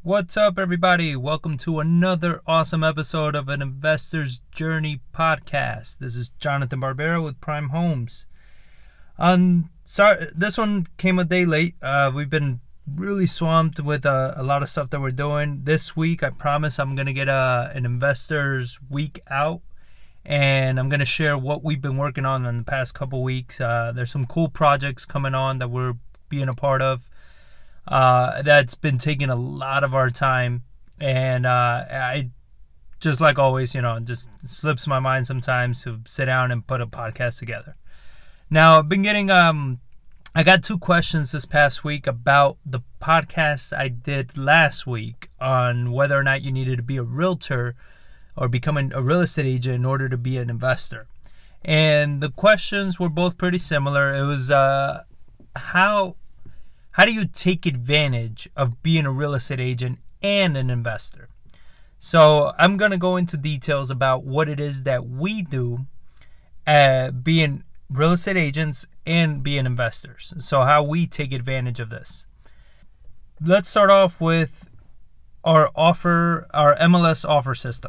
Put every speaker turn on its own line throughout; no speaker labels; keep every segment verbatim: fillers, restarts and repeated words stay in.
What's up, everybody? Welcome to another awesome episode of an Investor's Journey podcast. This is Jonathan Barbera with Prime Homes. Um, sorry, this one came a day late. Uh, we've been really swamped with uh, a lot of stuff that we're doing. This week, I promise I'm going to get a, an Investor's Week out, and I'm going to share what we've been working on in the past couple weeks. Uh, there's some cool projects coming on that we're being a part of. Uh, that's been taking a lot of our time, and uh, I just like always, you know, just slips my mind sometimes to sit down and put a podcast together. Now, I've been getting, um, I got two questions this past week about the podcast I did last week on whether or not you needed to be a realtor or becoming a real estate agent in order to be an investor. And the questions were both pretty similar. It was, uh, how... How do you take advantage of being a real estate agent and an investor? So I'm going to go into details about what it is that we do uh, being real estate agents and being investors. So how we take advantage of this. Let's start off with our offer, our M L S offer system.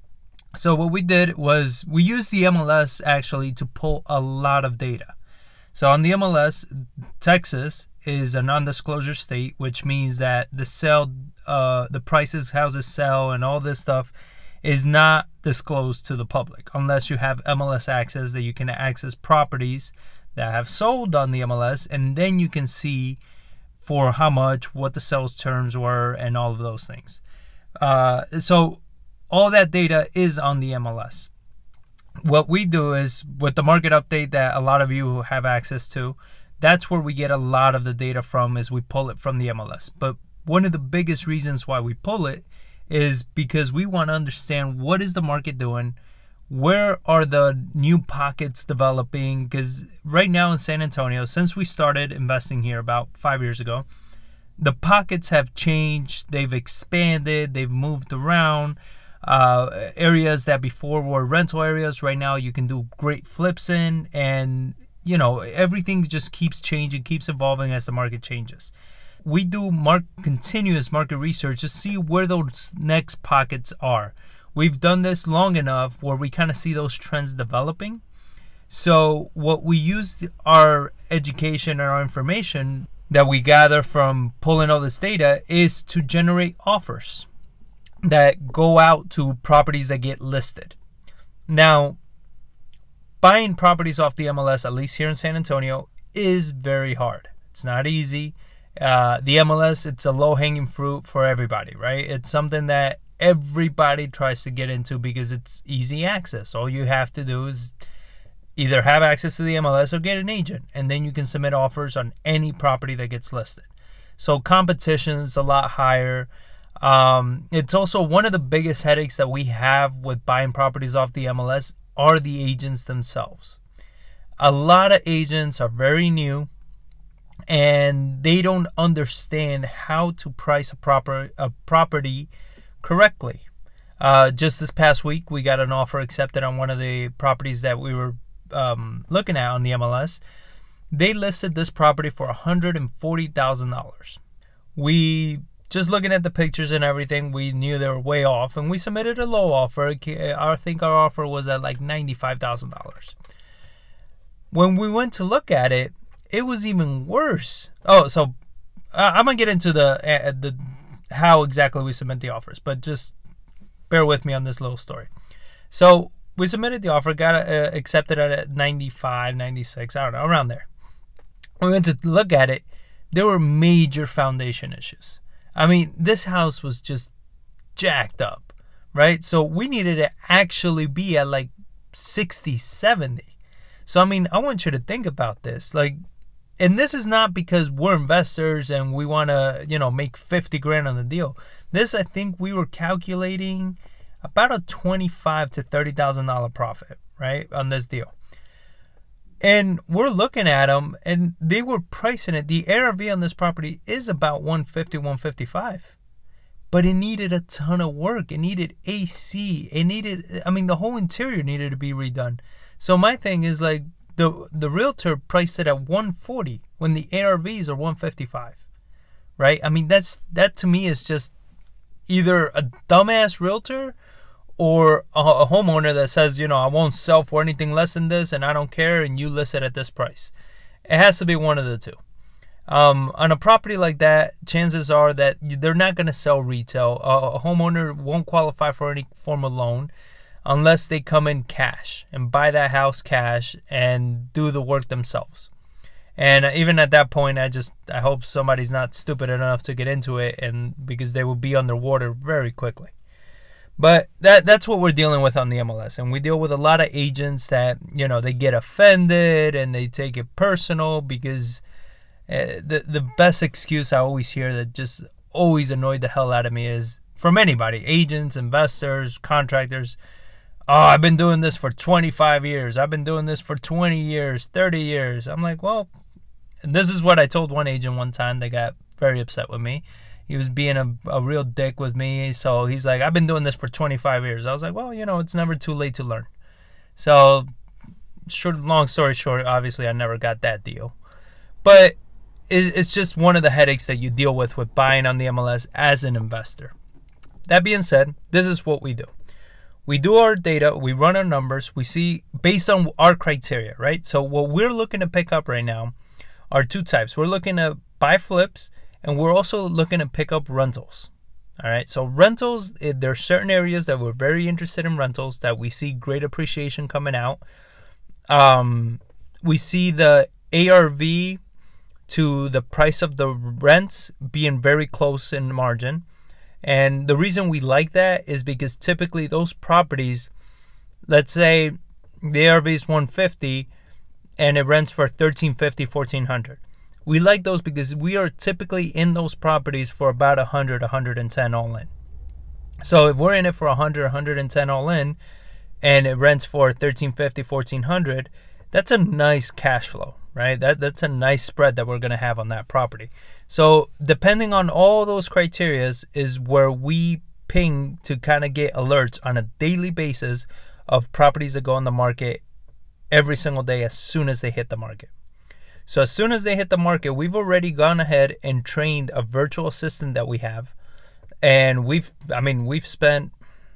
So what we did was we used the M L S actually to pull a lot of data. So on the M L S, Texas is a non-disclosure state, which means that the sell, uh, the prices houses sell and all this stuff is not disclosed to the public unless you have M L S access that you can access properties that have sold on the M L S, and then you can see for how much, what the sales terms were, and all of those things. Uh, so all that data is on the M L S. What we do is with the market update that a lot of you have access to, that's where we get a lot of the data from, is we pull it from the M L S. But one of the biggest reasons why we pull it is because we want to understand what is the market doing, where are the new pockets developing, because right now in San Antonio, since we started investing here about five years ago, the pockets have changed, they've expanded, they've moved around. Uh, areas that before were rental areas, right now you can do great flips in, and you know, everything just keeps changing, keeps evolving as the market changes. We do mark, continuous market research to see where those next pockets are. We've done this long enough where we kind of see those trends developing. So what we use our education and our information that we gather from pulling all this data is to generate offers that go out to properties that get listed. Now, buying properties off the M L S, at least here in San Antonio, is very hard. It's not easy. Uh, the M L S, it's a low-hanging fruit for everybody, right? It's something that everybody tries to get into because it's easy access. All you have to do is either have access to the M L S or get an agent, and then you can submit offers on any property that gets listed. So competition is a lot higher. Um, it's also one of the biggest headaches that we have with buying properties off the M L S are the agents themselves. A lot of agents are very new and they don't understand how to price a proper a property correctly. Uh, just this past week, we got an offer accepted on one of the properties that we were um, looking at on the M L S. They listed this property for one hundred forty thousand dollars. We Just looking at the pictures and everything, we knew they were way off, and we submitted a low offer. I think our offer was at like ninety-five thousand dollars. When we went to look at it, it was even worse. Oh, so uh, I'm gonna get into the uh, the how exactly we submit the offers, but just bear with me on this little story. So we submitted the offer, got uh, accepted at ninety-five, ninety-six, I don't know, around there. We went to look at it. There were major foundation issues. I mean, this house was just jacked up, right? So we needed to actually be at like sixty, seventy. So, I mean, I want you to think about this. Like, and this is not because we're investors and we want to, you know, make fifty grand on the deal. This, I think we were calculating about a twenty-five to thirty thousand dollars profit, right, on this deal. And we're looking at them, and they were pricing it. The A R V on this property is about one fifty, one fifty-five. But it needed a ton of work. It needed A C. It needed, I mean, the whole interior needed to be redone. So my thing is like, the the realtor priced it at one forty when the A R Vs are one fifty-five, right? I mean, that's that to me is just either a dumbass realtor or a, a homeowner that says, you know, I won't sell for anything less than this and I don't care, and you list it at this price. It has to be one of the two. Um, on a property like that, chances are that they're not going to sell retail. A, a homeowner won't qualify for any form of loan unless they come in cash and buy that house cash and do the work themselves. And even at that point, I just I hope somebody's not stupid enough to get into it, and because they will be underwater very quickly. But that that's what we're dealing with on the M L S, and we deal with a lot of agents that, you know, they get offended and they take it personal because uh, the the best excuse I always hear that just always annoyed the hell out of me is from anybody, agents, investors, contractors. Oh, I've been doing this for twenty-five years. I've been doing this for twenty years, thirty years. I'm like, well, and this is what I told one agent one time. They got very upset with me. He was being a, a real dick with me. So he's like, I've been doing this for twenty-five years. I was like, well, you know, it's never too late to learn. So short, long story short, obviously I never got that deal. But it's just one of the headaches that you deal with with buying on the M L S as an investor. That being said, this is what we do. We do our data, we run our numbers, we see based on our criteria, right? So what we're looking to pick up right now are two types. We're looking to buy flips, and we're also looking to pick up rentals. All right, so rentals, there are certain areas that we're very interested in rentals that we see great appreciation coming out. Um, we see the A R V to the price of the rents being very close in margin. And the reason we like that is because typically those properties, let's say the A R V is one fifty and it rents for thirteen fifty, fourteen hundred. We like those because we are typically in those properties for about one hundred, one hundred ten all in. So if we're in it for one hundred, one hundred ten all in and it rents for thirteen fifty, fourteen hundred, that's a nice cash flow, right? That that's a nice spread that we're going to have on that property. So depending on all those criterias is where we ping to kind of get alerts on a daily basis of properties that go on the market every single day as soon as they hit the market. So as soon as they hit the market, we've already gone ahead and trained a virtual assistant that we have. And we've, I mean, we've spent,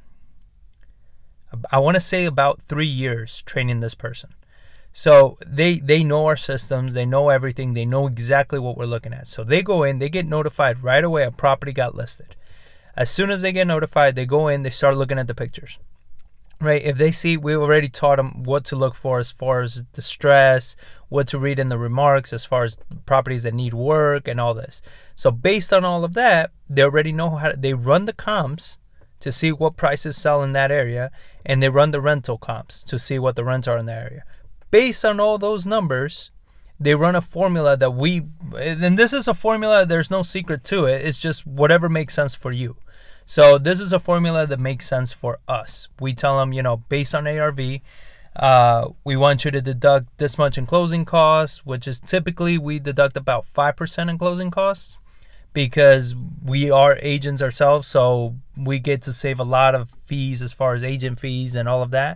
I want to say about three years training this person. So they they know our systems, they know everything, they know exactly what we're looking at. So they go in, they get notified right away a property got listed. As soon as they get notified, they go in, they start looking at the pictures. Right? If they see, we already taught them what to look for as far as the stress, what to read in the remarks, as far as properties that need work and all this. So based on all of that, they already know how to, they run the comps to see what prices sell in that area, and they run the rental comps to see what the rents are in that area. Based on all those numbers, they run a formula that we, and this is a formula, there's no secret to it. It's just whatever makes sense for you. So this is a formula that makes sense for us. We tell them, you know, based on A R V, uh, we want you to deduct this much in closing costs, which is typically we deduct about five percent in closing costs because we are agents ourselves. So we get to save a lot of fees as far as agent fees and all of that.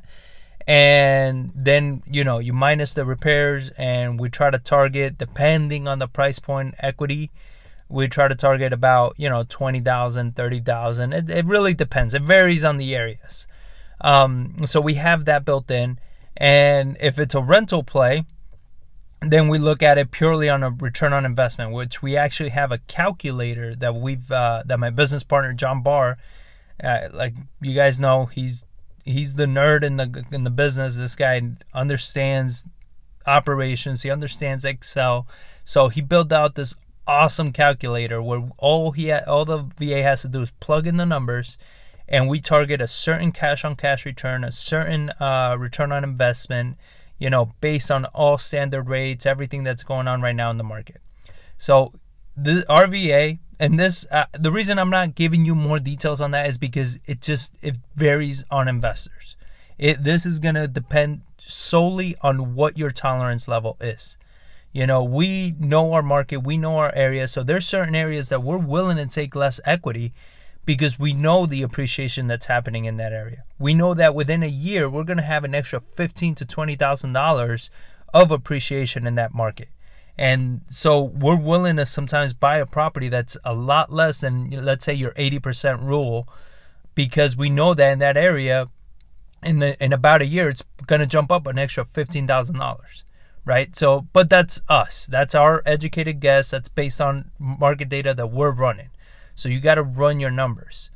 And then, you know, you minus the repairs, and we try to target, depending on the price point, equity. We try to target about, you know, twenty thousand, thirty thousand. It, it really depends. It varies on the areas. Um, so we have that built in. And if it's a rental play, then we look at it purely on a return on investment, which we actually have a calculator that we've, uh, that my business partner, John Barr, uh, like you guys know, he's, He's the nerd in the in the business. This guy understands operations. He understands Excel. So he built out this awesome calculator where all he ha- all the V A has to do is plug in the numbers, and we target a certain cash-on-cash return, a certain uh, return on investment, you know, based on all standard rates, everything that's going on right now in the market. So the R V A, and this, uh, the reason I'm not giving you more details on that is because it just, it varies on investors. It, this is going to depend solely on what your tolerance level is. You know, we know our market, we know our area. So there's certain areas that we're willing to take less equity because we know the appreciation that's happening in that area. We know that within a year, we're going to have an extra fifteen thousand to twenty thousand dollars of appreciation in that market. And so we're willing to sometimes buy a property that's a lot less than, let's say, your eighty percent rule, because we know that in that area, in the, in about a year, it's going to jump up an extra fifteen thousand dollars, right? So, but that's us. That's our educated guess. That's based on market data that we're running. So you got to run your numbers.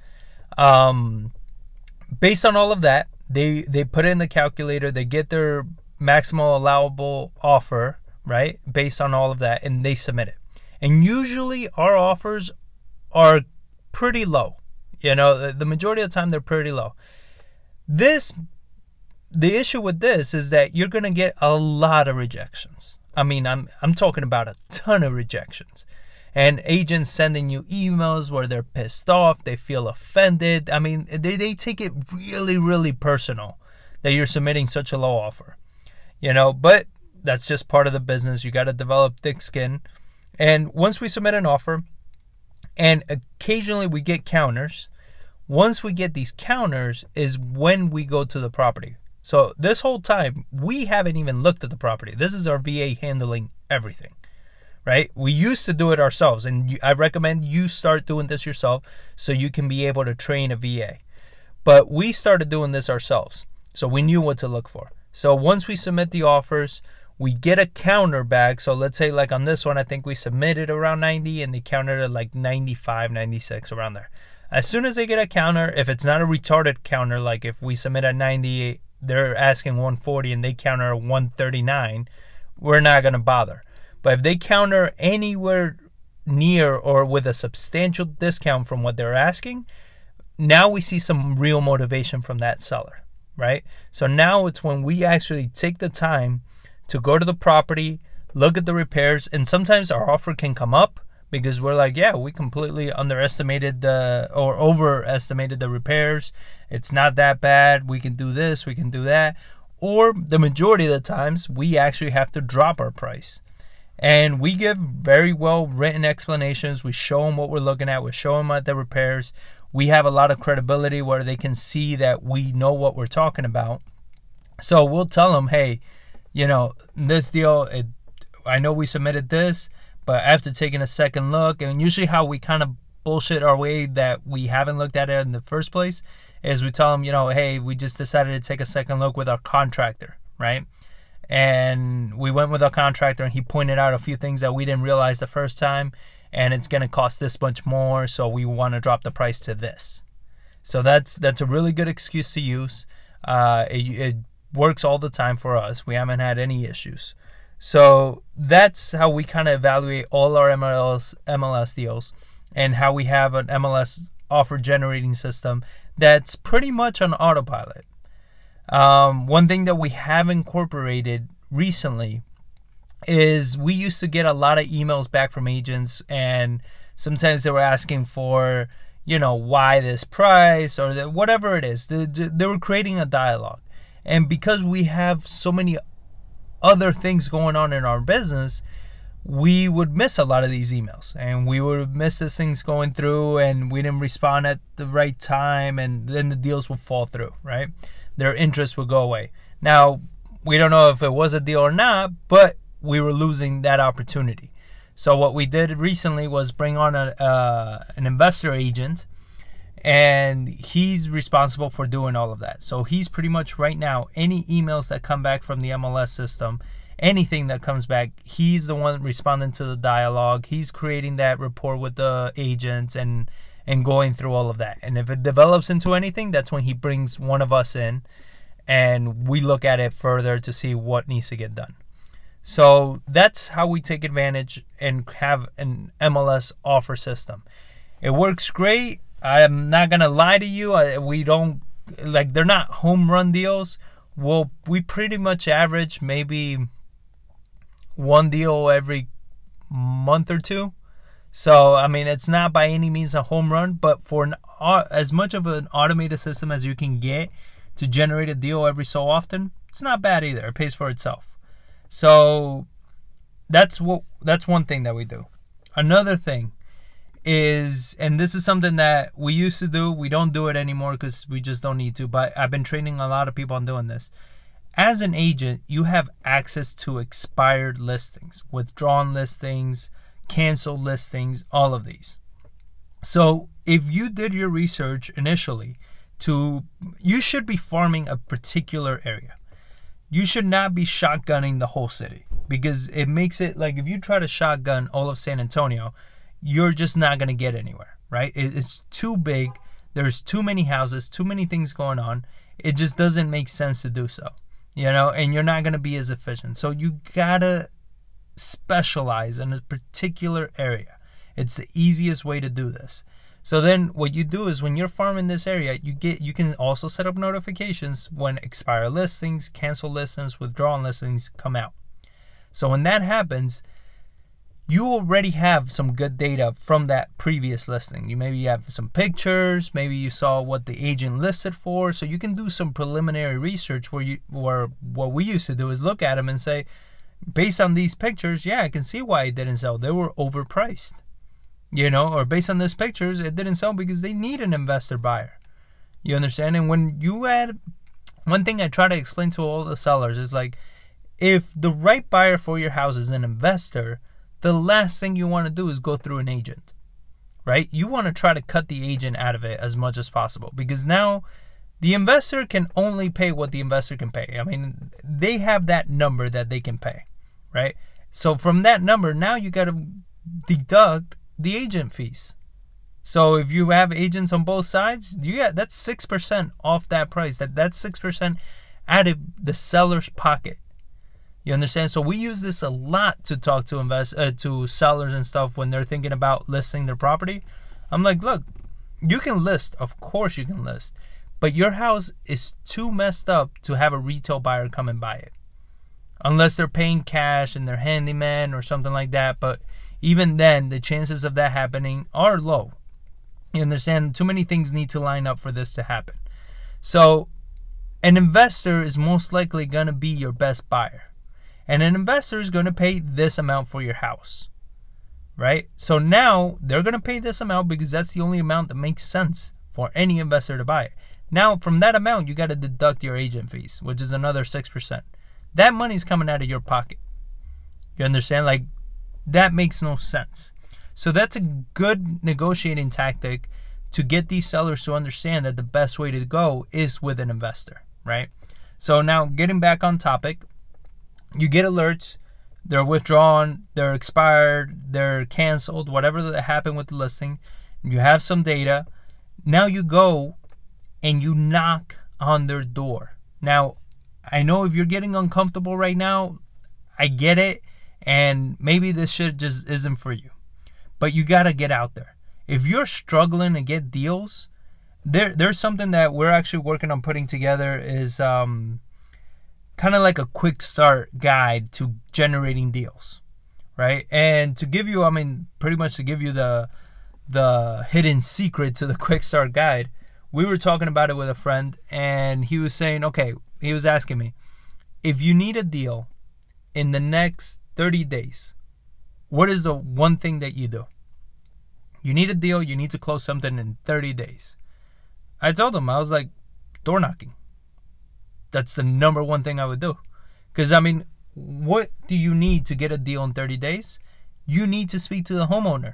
Um, based on all of that, they, they put it in the calculator. They get their maximum allowable offer, right, based on all of that, and they submit it. And usually our offers are pretty low. You know, the majority of the time they're pretty low. This, the issue with this is that you're going to get a lot of rejections. I mean, I'm I'm talking about a ton of rejections. And agents sending you emails where they're pissed off, they feel offended. I mean, they, they take it really, really personal that you're submitting such a low offer. You know, but that's just part of the business. You got to develop thick skin. And once we submit an offer, and occasionally we get counters, once we get these counters is when we go to the property. So this whole time, we haven't even looked at the property. This is our V A handling everything, right? We used to do it ourselves, and I recommend you start doing this yourself so you can be able to train a V A. But we started doing this ourselves, so we knew what to look for. So once we submit the offers, we get a counter back. So let's say like on this one, I think we submitted around ninety and they countered at like ninety-five, ninety-six, around there. As soon as they get a counter, if it's not a retarded counter, like if we submit at ninety, they're asking one forty and they counter at one thirty-nine, we're not going to bother. But if they counter anywhere near or with a substantial discount from what they're asking, now we see some real motivation from that seller, right? So now it's when we actually take the time to go to the property, look at the repairs, and sometimes our offer can come up because we're like, yeah, we completely underestimated the or overestimated the repairs. It's not that bad. We can do this, we can do that. Or the majority of the times, we actually have to drop our price. And we give very well written explanations. We show them what we're looking at. We show them at the repairs. We have a lot of credibility where they can see that we know what we're talking about. So we'll tell them, hey, you know, this deal, it, I know we submitted this, but after taking a second look, and usually how we kind of bullshit our way that we haven't looked at it in the first place is we tell them, you know, hey, we just decided to take a second look with our contractor, right? And we went with our contractor and he pointed out a few things that we didn't realize the first time, and it's going to cost this much more, so we want to drop the price to this. So that's that's a really good excuse to use. Uh, it, it works all the time for us. We haven't had any issues. So that's how we kind of evaluate all our M L S M L S deals, and how we have an M L S offer generating system that's pretty much on autopilot. Um, one thing that we have incorporated recently is we used to get a lot of emails back from agents, and sometimes they were asking for, you know, why this price or the, whatever it is. They, they were creating a dialogue. And because we have so many other things going on in our business, we would miss a lot of these emails, and we would miss these things going through, and we didn't respond at the right time, and then the deals would fall through, right? Their interest would go away. Now, we don't know if it was a deal or not, but we were losing that opportunity. So what we did recently was bring on a, uh, an investor agent, and he's responsible for doing all of that. So he's pretty much right now, any emails that come back from the M L S system, anything that comes back, he's the one responding to the dialogue. He's creating that rapport with the agents and and going through all of that. And if it develops into anything, that's when he brings one of us in and we look at it further to see what needs to get done. So that's how we take advantage and have an M L S offer system. It works great. I'm not going to lie to you. I, we don't, like, they're not home run deals. Well, we pretty much average maybe one deal every month or two. So, I mean, it's not by any means a home run, but for an, uh, as much of an automated system as you can get to generate a deal every so often, it's not bad either. It pays for itself. So that's what that's one thing that we do. Another thing is, and this is something that we used to do, we don't do it anymore because we just don't need to, but I've been training a lot of people on doing this. as an agent, you have access to expired listings, withdrawn listings, canceled listings, all of these. So if you did your research initially to, you should be farming a particular area. You should not be shotgunning the whole city, because it makes it like if you try to shotgun all of San Antonio, you're just not going to get anywhere, right? It's too big. There's too many houses, too many things going on. It just doesn't make sense to do so, you know, and you're not going to be as efficient. So you got to specialize in a particular area. It's the easiest way to do this. So then what you do is when you're farming this area, you get you can also set up notifications when expired listings, cancel listings, withdrawn listings come out. So when that happens, you already have some good data from that previous listing. You maybe have some pictures, maybe you saw what the agent listed for, so you can do some preliminary research where you where what we used to do is look at them and say, based on these pictures, yeah, I can see why it didn't sell. They were overpriced. You know, or based on these pictures, it didn't sell because they need an investor buyer. You understand? And when you add, one thing I try to explain to all the sellers is like, if the right buyer for your house is an investor, the last thing you want to do is go through an agent, right? You want to try to cut the agent out of it as much as possible, because now the investor can only pay what the investor can pay. I mean, they have that number that they can pay, right? So from that number, now you got to deduct the agent fees. So if you have agents on both sides, you get that's six percent off that price. That that's six percent out of the seller's pocket. You understand? So we use this a lot to talk to invest uh, to sellers and stuff when they're thinking about listing their property. I'm like, look, you can list, of course you can list, but your house is too messed up to have a retail buyer come and buy it, unless they're paying cash and they're handyman or something like that. But even then, the chances of that happening are low. You understand? Too many things need to line up for this to happen. So an investor is most likely going to be your best buyer. And an investor is going to pay this amount for your house, right? So now they're going to pay this amount because that's the only amount that makes sense for any investor to buy it. Now, from that amount, you got to deduct your agent fees, which is another six percent. That money's coming out of your pocket. You understand? Like, that makes no sense. So that's a good negotiating tactic to get these sellers to understand that the best way to go is with an investor, right? So now getting back on topic, you get alerts, they're withdrawn, they're expired, they're canceled, whatever that happened with the listing. You have some data. Now you go and you knock on their door. Now, I know if you're getting uncomfortable right now, I get it. And maybe this shit just isn't for you. But you got to get out there. If you're struggling to get deals, there there's something that we're actually working on putting together is um, kind of like a quick start guide to generating deals, right? And to give you, I mean, pretty much to give you the the hidden secret to the quick start guide, we were talking about it with a friend, and he was saying, okay, he was asking me, if you need a deal in the next thirty days, what is the one thing that you do? You need a deal, you need to close something in thirty days. I told him, I was like, door knocking. That's the number one thing I would do. Because, I mean, what do you need to get a deal in thirty days? You need to speak to the homeowner.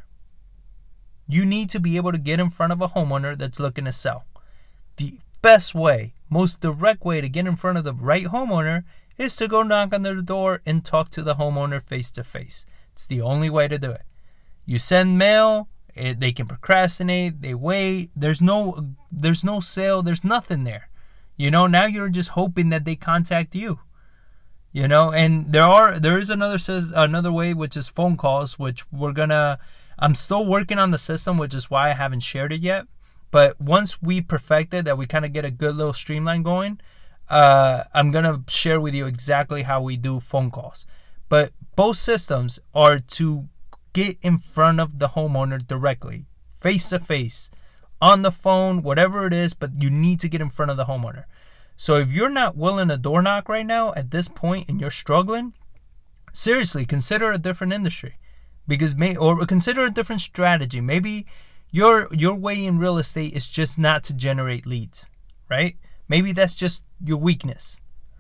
You need to be able to get in front of a homeowner that's looking to sell. The best way, most direct way to get in front of the right homeowner is to go knock on their door and talk to the homeowner face to face. It's the only way to do it. You send mail, it, they can procrastinate, they wait. There's no, there's no sale, there's nothing there. You know, now you're just hoping that they contact you. You know, and there are, there is another another way, which is phone calls, which we're gonna. I'm still working on the system, which is why I haven't shared it yet. But once we perfect it, that we kind of get a good little streamline going, uh, I'm going to share with you exactly how we do phone calls. But both systems are to get in front of the homeowner directly, face to face, on the phone, whatever it is, but you need to get in front of the homeowner. So if you're not willing to door knock right now at this point and you're struggling, seriously, consider a different industry. Because may or consider a different strategy. Maybe your your way in real estate is just not to generate leads, right? Maybe that's just your weakness,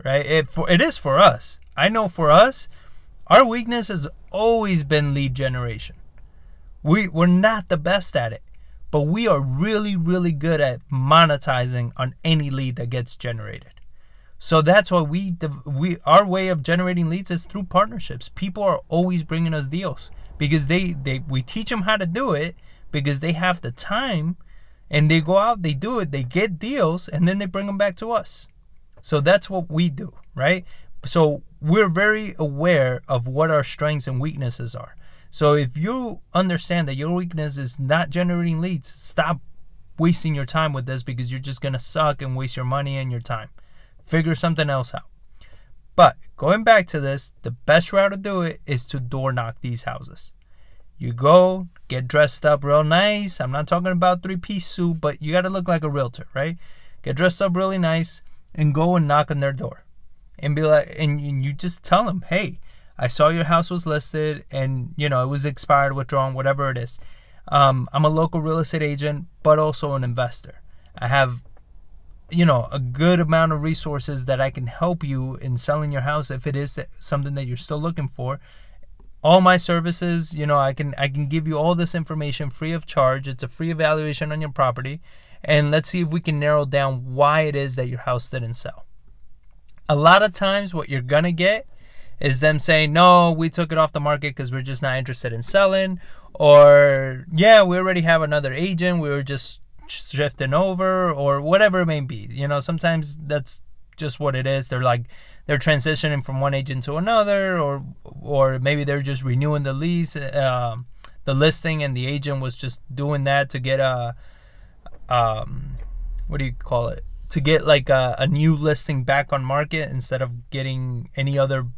right? It, for, it is for us. I know for us, our weakness has always been lead generation. We, we're not the best at it, but we are really, really good at monetizing on any lead that gets generated. So that's why we, we our way of generating leads is through partnerships. People are always bringing us deals because they, they we teach them how to do it because they have the time, and they go out, they do it, they get deals, and then they bring them back to us. So that's what we do, right? So we're very aware of what our strengths and weaknesses are. So if you understand that your weakness is not generating leads, stop wasting your time with this because you're just going to suck and waste your money and your time. Figure something else out. But going back to this, the best route to do it is to door knock these houses. You go, get dressed up real nice. I'm not talking about three-piece suit, but you got to look like a realtor, right? Get dressed up really nice and go and knock on their door. And be like, and you just tell them, hey, I saw your house was listed and, you know, it was expired, withdrawn, whatever it is. Um, I'm a local real estate agent, but also an investor. I have, you know, a good amount of resources that I can help you in selling your house if it is that something that you're still looking for. All my services, you know, I can I can give you all this information free of charge. It's a free evaluation on your property. And let's see if we can narrow down why it is that your house didn't sell. A lot of times what you're going to get is them saying, no, we took it off the market because we're just not interested in selling. Or, yeah, we already have another agent. We were just shifting over, or whatever it may be. You know, sometimes that's just what it is. They're like, they're transitioning from one agent to another, or or maybe they're just renewing the lease, uh, the listing, and the agent was just doing that to get a, um, what do you call it? To get like a, a new listing back on market instead of getting any other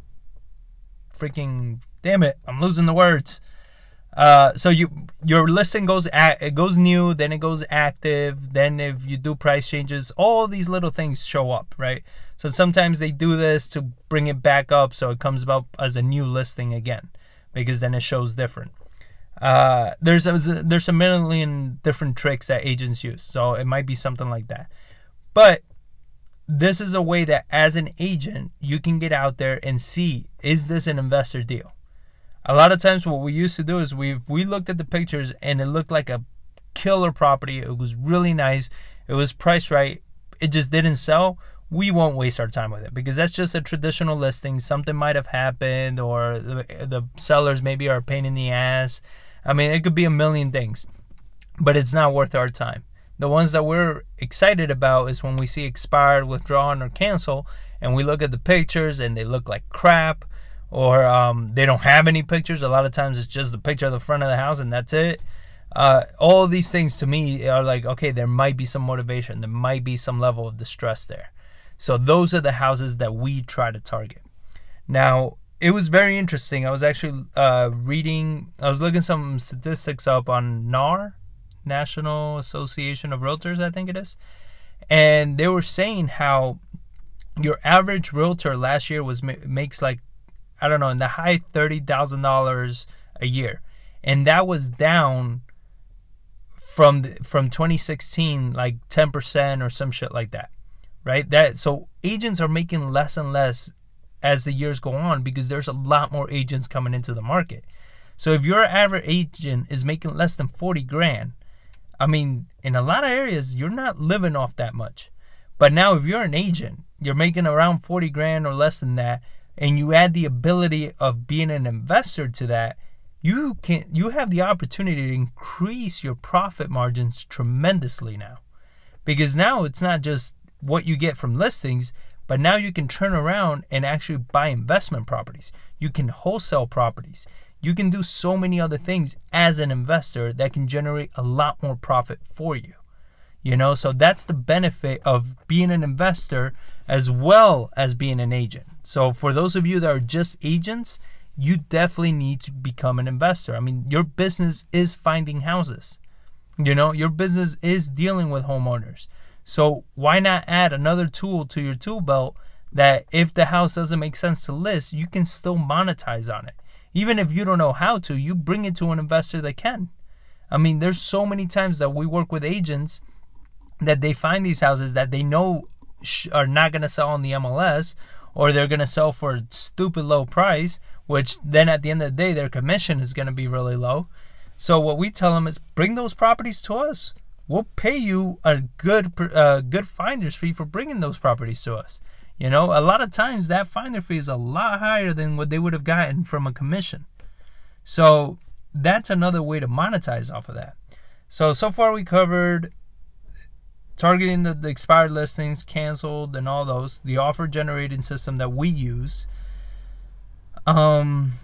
freaking, damn it, I'm losing the words. Uh, so you your listing goes at, it goes new, then it goes active, then if you do price changes, all these little things show up, right? So sometimes they do this to bring it back up so it comes about as a new listing again, because then it shows different. Uh, there's a, there's a million different tricks that agents use, so it might be something like that. But this is a way that as an agent, you can get out there and see, is this an investor deal? A lot of times what we used to do is we we looked at the pictures and it looked like a killer property. It was really nice. It was priced right. It just didn't sell. We won't waste our time with it because that's just a traditional listing. Something might have happened, or the, the sellers maybe are a pain in the ass. I mean, it could be a million things, but it's not worth our time. The ones that we're excited about is when we see expired, withdrawn, or cancel, and we look at the pictures and they look like crap, or um, they don't have any pictures. A lot of times it's just the picture of the front of the house and that's it. Uh, all of these things to me are like, okay, there might be some motivation. There might be some level of distress there. So those are the houses that we try to target. Now, it was very interesting. I was actually uh, reading, I was looking some statistics up on N A R, National Association of Realtors, I think it is. And they were saying how your average realtor last year was makes like, I don't know, in the high thirty thousand dollars a year. And that was down from the, from twenty sixteen, like ten percent or some shit like that, right? That so agents are making less and less as the years go on because there's a lot more agents coming into the market. So if your average agent is making less than forty grand, I mean, in a lot of areas, you're not living off that much. But now if you're an agent, you're making around forty grand or less than that, and you add the ability of being an investor to that, you can you have the opportunity to increase your profit margins tremendously now. Because now it's not just what you get from listings, but now you can turn around and actually buy investment properties. You can wholesale properties. You can do so many other things as an investor that can generate a lot more profit for you. You know, so that's the benefit of being an investor as well as being an agent. So for those of you that are just agents, you definitely need to become an investor. I mean, your business is finding houses. You know, your business is dealing with homeowners. So why not add another tool to your tool belt that if the house doesn't make sense to list, you can still monetize on it. Even if you don't know how to, you bring it to an investor that can. I mean, there's so many times that we work with agents that they find these houses that they know sh- are not going to sell on the M L S, or they're going to sell for a stupid low price, which then at the end of the day, their commission is going to be really low. So what we tell them is bring those properties to us. We'll pay you a good uh, good finder's fee for bringing those properties to us. You know, a lot of times that finder fee is a lot higher than what they would have gotten from a commission. So that's another way to monetize off of that. So, so far we covered targeting the, the expired listings, canceled, and all those. The offer generating system that we use. Um,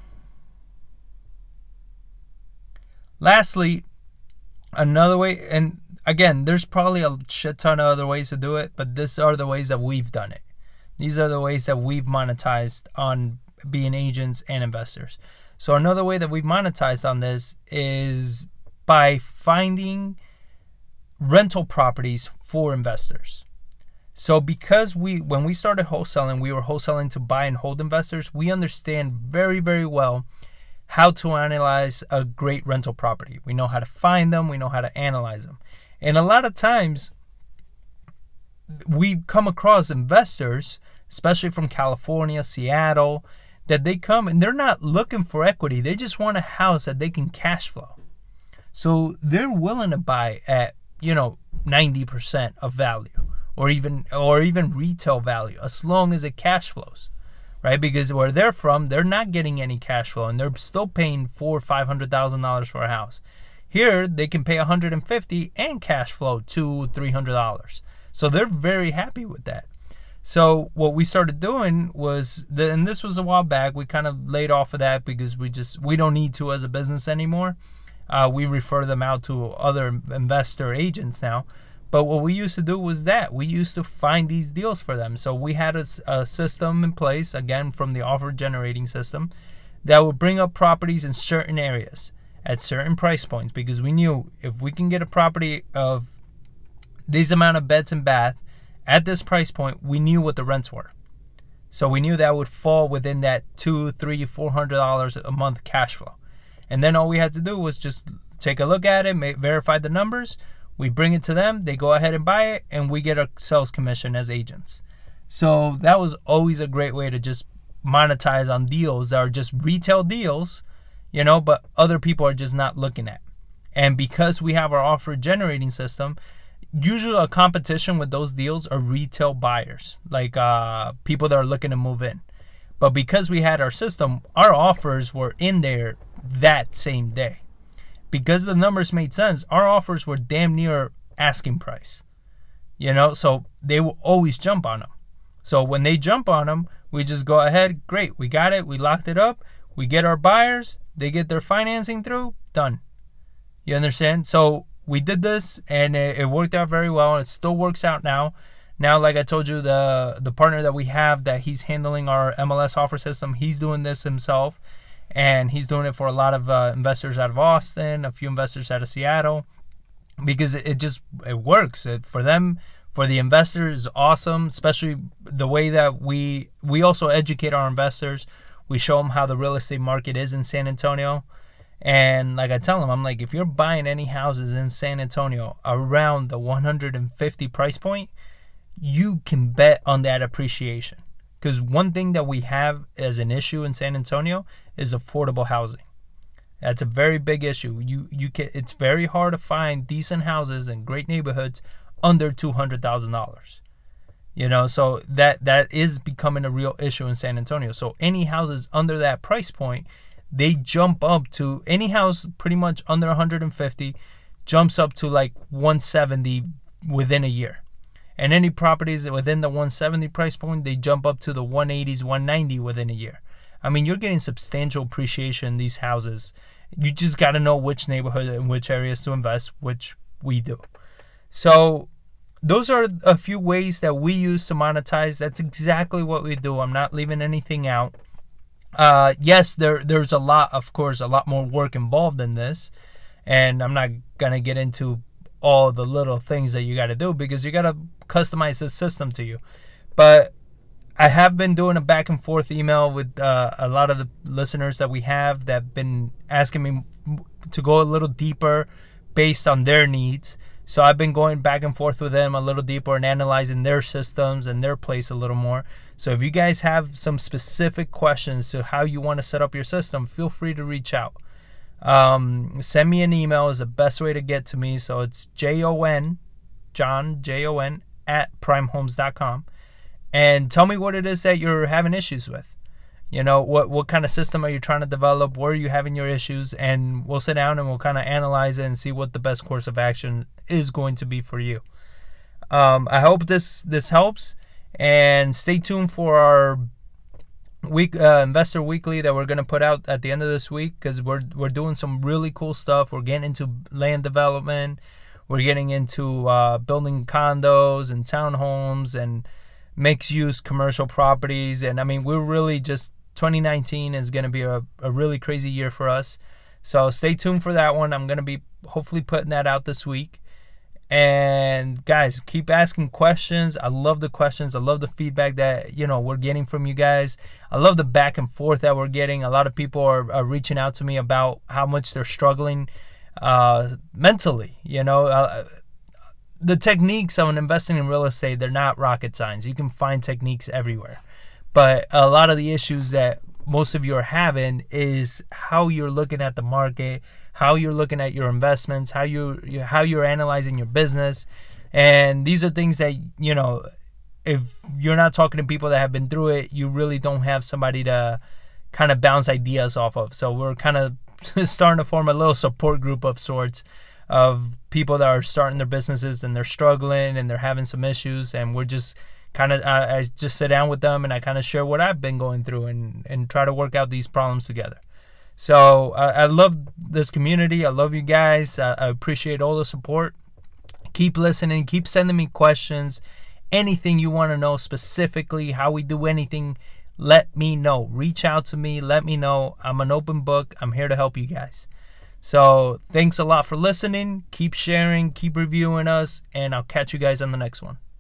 lastly, another way, and again, there's probably a shit ton of other ways to do it, but these are the ways that we've done it. These are the ways that we've monetized on being agents and investors. So another way that we've monetized on this is by finding rental properties for investors. So because we, when we started wholesaling, we were wholesaling to buy and hold investors, we understand very, very well how to analyze a great rental property. We know how to find them. We know how to analyze them. And a lot of times we come across investors, especially from California, Seattle, that they come and they're not looking for equity. They just want a house that they can cash flow. So they're willing to buy at, you know, ninety percent of value or even or even retail value as long as it cash flows, right? Because where they're from, they're not getting any cash flow and they're still paying four or five hundred thousand dollars for a house. Here, they can pay one hundred fifty and cash flow two, three hundred dollars. So they're very happy with that. So what we started doing was, the, and this was a while back, we kind of laid off of that because we just we don't need to as a business anymore. Uh, we refer them out to other investor agents now. But what we used to do was that we used to find these deals for them. So we had a, a system in place, again, from the offer generating system, that would bring up properties in certain areas at certain price points, because we knew if we can get a property of this amount of beds and bath at this price point, we knew what the rents were. So we knew that would fall within that two, three, four hundred dollars a month cash flow. And then all we had to do was just take a look at it, make, verify the numbers. We bring it to them. They go ahead and buy it, and we get a sales commission as agents. So that was always a great way to just monetize on deals that are just retail deals, you know, but other people are just not looking at. And because we have our offer generating system, usually a competition with those deals are retail buyers, like uh, people that are looking to move in. But because we had our system, our offers were in there that same day. Because the numbers made sense, our offers were damn near asking price. You know, so they will always jump on them. So when they jump on them, we just go ahead, great, we got it, we locked it up, we get our buyers, they get their financing through, done. You understand? So we did this, and it, it worked out very well, and it still works out now. Now, like I told you, the the partner that we have that he's handling our M L S offer system, he's doing this himself, and he's doing it for a lot of uh, investors out of Austin, a few investors out of Seattle, because it, it just it works. It, for them, for the investors, is awesome, especially the way that we we also educate our investors. We show them how the real estate market is in San Antonio. And like I tell them, I'm like, if you're buying any houses in San Antonio around the one hundred fifty price point, you can bet on that appreciation. Because one thing that we have as an issue in San Antonio is affordable housing. That's a very big issue. You you can it's very hard to find decent houses in great neighborhoods under two hundred thousand dollars. You know, so that that is becoming a real issue in San Antonio. So any houses under that price point, they jump up to, any house pretty much under one hundred fifty jumps up to like one seventy within a year. And any properties within the one seventy price point, they jump up to the one eighties, one ninety within a year. I mean, you're getting substantial appreciation in these houses. You just got to know which neighborhood and which areas to invest, which we do. So those are a few ways that we use to monetize. That's exactly what we do. I'm not leaving anything out. Uh, yes, there there's a lot, of course, a lot more work involved in this. And I'm not going to get into all the little things that you got to do, because you got to customize the system to you. But I have been doing a back and forth email with uh, a lot of the listeners that we have that have been asking me to go a little deeper based on their needs. So I've been going back and forth with them a little deeper and analyzing their systems and their place a little more. So if you guys have some specific questions to how you want to set up your system, feel free to reach out. Um, send me an email is the best way to get to me. So it's J O N, John, J O N, at prime homes dot com. And tell me what it is that you're having issues with. You know, what, what kind of system are you trying to develop? Where are you having your issues? And we'll sit down and we'll kind of analyze it and see what the best course of action is going to be for you. Um, I hope this this helps. And stay tuned for our week uh, Investor Weekly that we're going to put out at the end of this week, because we're, we're doing some really cool stuff. We're getting into land development. We're getting into uh, building condos and townhomes and mixed-use commercial properties. And, I mean, we're really just... twenty nineteen is going to be a, a really crazy year for us. So stay tuned for that one. I'm going to be hopefully putting that out this week. And guys, keep asking questions. I love the questions. I love the feedback that, you know, we're getting from you guys. I love the back and forth that we're getting. A lot of people are, are reaching out to me about how much they're struggling uh, mentally. You know, uh, the techniques of investing in real estate, they're not rocket science. You can find techniques everywhere. But a lot of the issues that most of you are having is how you're looking at the market, how you're looking at your investments, how you how you're analyzing your business. And these are things that, you know, if you're not talking to people that have been through it, you really don't have somebody to kind of bounce ideas off of. So we're kind of starting to form a little support group of sorts of people that are starting their businesses and they're struggling and they're having some issues, and we're just kind of uh, I just sit down with them and I kind of share what I've been going through and, and try to work out these problems together. So uh, I love this community. I love you guys. I, I appreciate all the support. Keep listening. Keep sending me questions. Anything you want to know specifically, how we do anything, let me know. Reach out to me. Let me know. I'm an open book. I'm here to help you guys. So thanks a lot for listening. Keep sharing. Keep reviewing us. And I'll catch you guys on the next one.